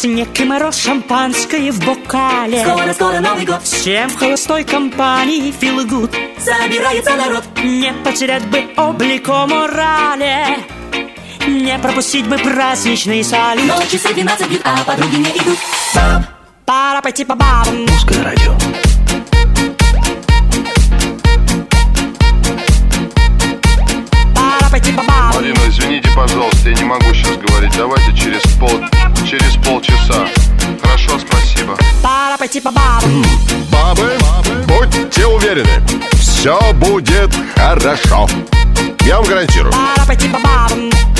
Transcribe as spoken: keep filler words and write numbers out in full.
Снег и мороз, шампанское в бокале. Скоро-скоро Новый год. Всем в холостой компании feel good. Собирается народ. Не потерять бы облик о морали, не пропустить бы праздничный салют. Но часы двенадцать бьют, а подруги не идут. Пора пойти по бабам. Русское радио. Пора пойти по бабам. Марина, извините, пожалуйста, я не могу сейчас говорить. Давайте через пол, через полчаса. Хорошо, спасибо. Пора пойти по бабам. Бабы, будьте уверены, все будет хорошо. Я вам гарантирую. Пора пойти по бабам.